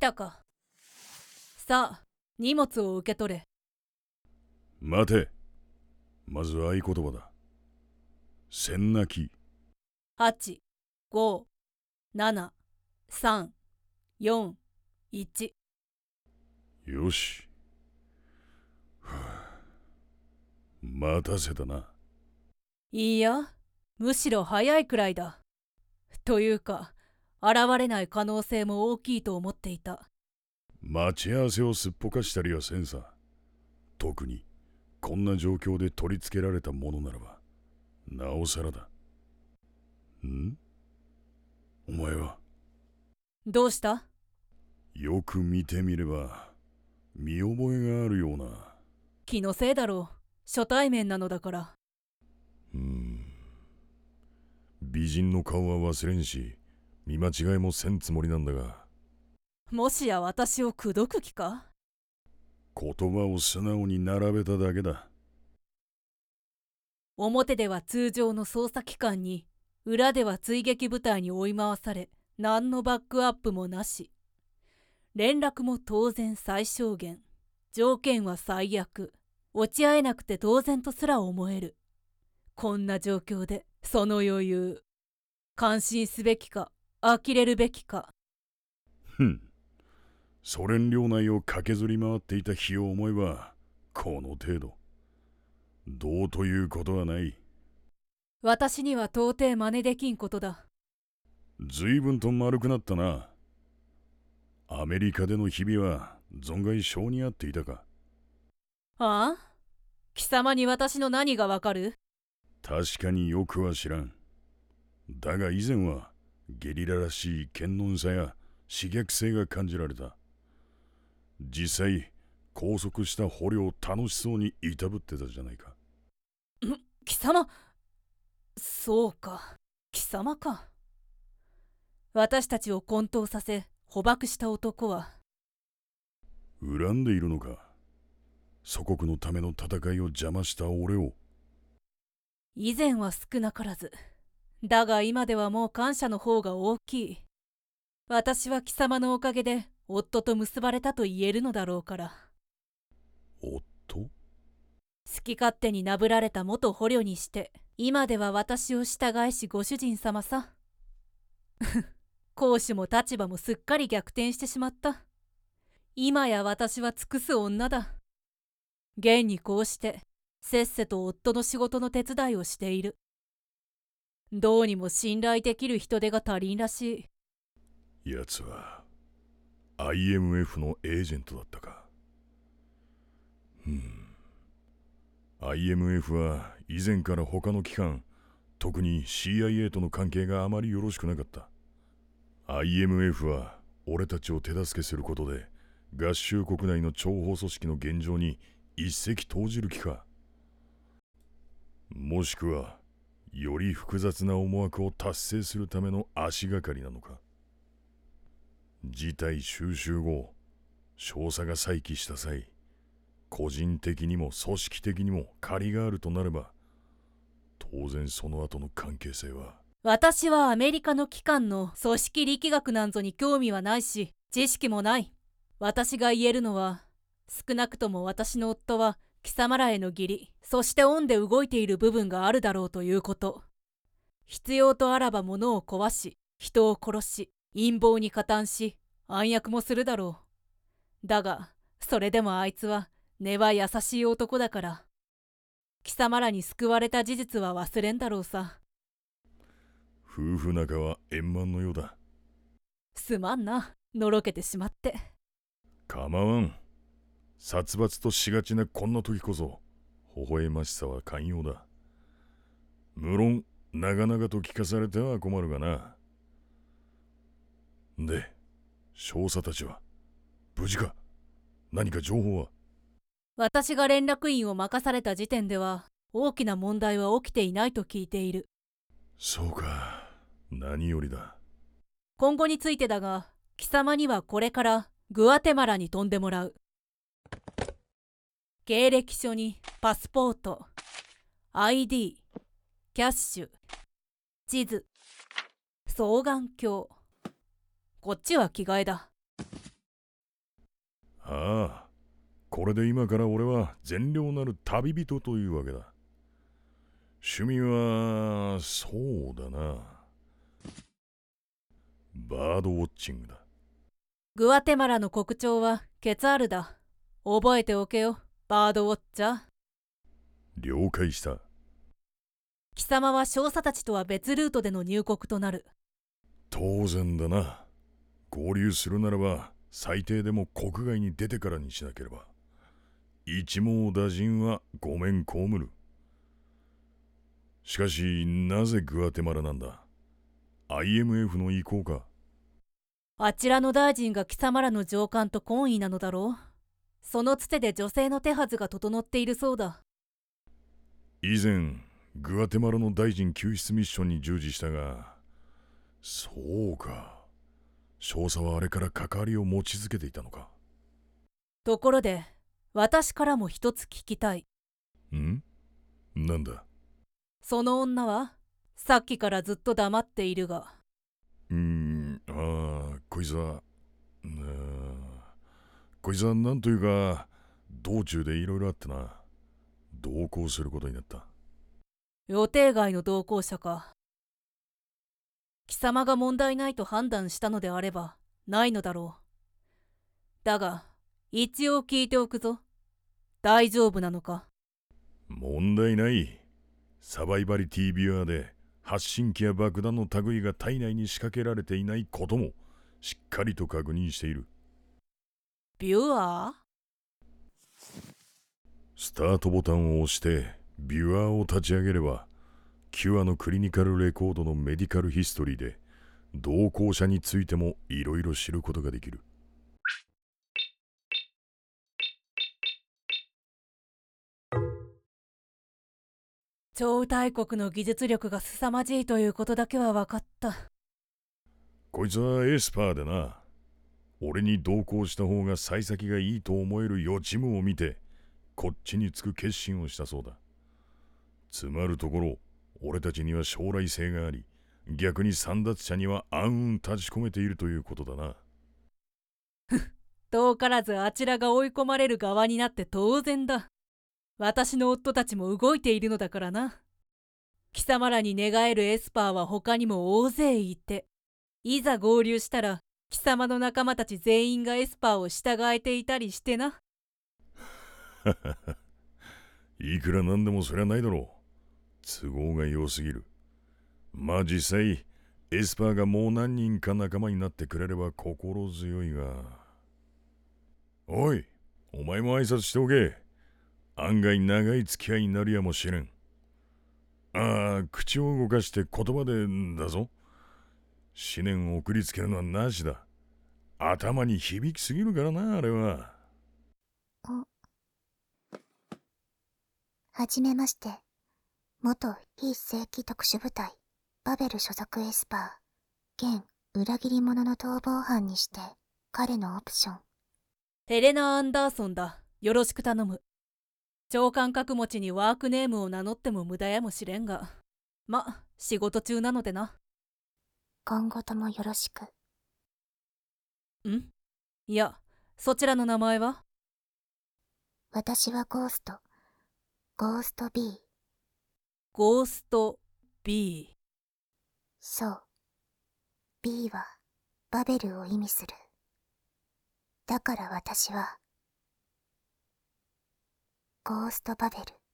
たか。さあ、荷物を受け取れ。 待て。まず合言葉だ。千なき。 8、5、7、3、4、1。 よし。待たせたな。 いいや、むしろ早いくらいだ。というか、現れない可能性も大きいと思っていた。 待ち合わせをすっぽかしたりはせんさ。特にこんな状況で取り付けられたものならばなおさらだ。お前はどうした？ よく見てみれば見覚えがあるような。 気のせいだろう。初対面なのだから。 美人の顔は忘れんし見間違いもせんつもりなんだが。 もしや私を口説く気か？ 言葉を素直に並べただけだ。 表では通常の捜査機関に、裏では追撃部隊に追い回され、何のバックアップもなし。連絡も当然最小限。条件は最悪。落ち合えなくて当然とすら思える。こんな状況で、その余裕。感心すべきか、呆れるべきか。 ソ連領内を駆けずり回っていた日を思えば、この程度。どうということはない。 私には到底真似できんことだ。 随分と丸くなったな。アメリカでの日々は存外性に合っていたか。 ああ？貴様に私の何がわかる？ 確かによくは知らん。だが以前はゲリラらしい堅能さや刺激性が感じられた。実際拘束した捕虜を楽しそうにいたぶってたじゃないか。 貴様？そうか、貴様か。私たちを混沌させ捕獲した男は。 恨んでいるのか。祖国のための戦いを邪魔した俺を。 以前は少なからず。だが今ではもう感謝の方が大きい。私は貴様のおかげで夫と結ばれたと言えるのだろうから。 夫？ 好き勝手になぶられた元捕虜にして、今では私を従えしご主人様さ。公主も立場もすっかり逆転してしまった。今や私は尽くす女だ。現にこうして、せっせと夫の仕事の手伝いをしている。どうにも信頼できる人手が足りんらしい。 奴は IMF のエージェントだったか。IMF は以前から他の機関、特に CIA との関係があまりよろしくなかった。IMF は俺たちを手助けすることで合衆国内の諜報組織の現状に一石投じる気か。もしくはより複雑な思惑を達成するための足がかりなのか。事態収拾後、少佐が再起した際、個人的にも組織的にも借りがあるとなれば、当然その後の関係性は。 私はアメリカの機関の組織力学なんぞに興味はないし、知識もない。私が言えるのは、少なくとも私の夫は貴様らへの義理、そして恩で動いている部分があるだろうということ。必要とあらば物を壊し、人を殺し、陰謀に加担し、暗躍もするだろう。だが、それでもあいつは根は優しい男だから。貴様らに救われた事実は忘れんだろうさ。 夫婦仲は円満のようだ。 すまんな、のろけてしまって。 構わん。殺伐としがちなこんな時こそ微笑ましさは寛容だ。無論長々と聞かされては困るがな。で、少佐たちは無事か？何か情報は？ 私が連絡員を任された時点では大きな問題は起きていないと聞いている。 そうか、何よりだ。 今後についてだが、貴様にはこれからグアテマラに飛んでもらう。経歴書にパスポート、ID、キャッシュ、地図、双眼鏡。こっちは着替えだ。 ああ、これで今から俺は善良なる旅人というわけだ。趣味は、そうだな。バードウォッチングだ。 グアテマラの国鳥はケツァールだ。覚えておけよ、バードウォッチャー。 了解した。 貴様は少佐たちとは別ルートでの入国となる。 当然だな。合流するならば最低でも国外に出てからにしなければ。一網打尽はごめん被る。しかしなぜグアテマラなんだ。 IMF の意向か。 あちらの大臣が貴様らの上官と懇意なのだろう。そのつてで女性の手はずが整っているそうだ。 以前グアテマラの大臣救出ミッションに従事したが、そうか、少佐はあれから関わりを持ち続けていたのか。 ところで私からも一つ聞きたい。 なんだ。 その女はさっきからずっと黙っているが。 こいつはなんというか道中でいろいろあってな、同行することになった。 予定外の同行者か。貴様が問題ないと判断したのであればないのだろう。だが一応聞いておくぞ。大丈夫なのか。 問題ない。サバイバリティビュアーで発信機や爆弾の類が体内に仕掛けられていないこともしっかりと確認している。 ビュアー？ スタートボタンを押してビュアーを立ち上げれば、キュアのクリニカルレコードのメディカルヒストリーで同行者についてもいろいろ知ることができる。 超大国の技術力が凄まじいということだけは分かった。 こいつはエスパーでな。俺に同行した方が幸先がいいと思える予知夢を見てこっちにつく決心をしたそうだ。つまるところ、俺たちには将来性があり、逆に簒奪者には暗雲立ち込めているということだな。 遠からずあちらが追い込まれる側になって当然だ。私の夫たちも動いているのだからな。貴様らに寝返るエスパーは他にも大勢いて、いざ合流したら貴様の仲間たち全員がエスパーを従えていたりしてな。 いくらなんでもそりゃないだろう。都合が良すぎる。まあ実際エスパーがもう何人か仲間になってくれれば心強いが。おい、お前も挨拶しておけ。案外長い付き合いになるやもしれん。口を動かして言葉でだぞ。思念を送りつけるのはなしだ。頭に響きすぎるからな、あれは。 はじめまして。元非正規特殊部隊バベル所属エスパー、現裏切り者の逃亡犯にして彼のオプション。 ヘレナ・アンダーソンだ。よろしく頼む。長官格持ちにワークネームを名乗っても無駄やもしれんが、仕事中なのでな。 今後ともよろしく。 いや、そちらの名前は？ 私はゴースト B。 ゴースト B。 そう、 B はバベルを意味する。だから私はゴーストバベル。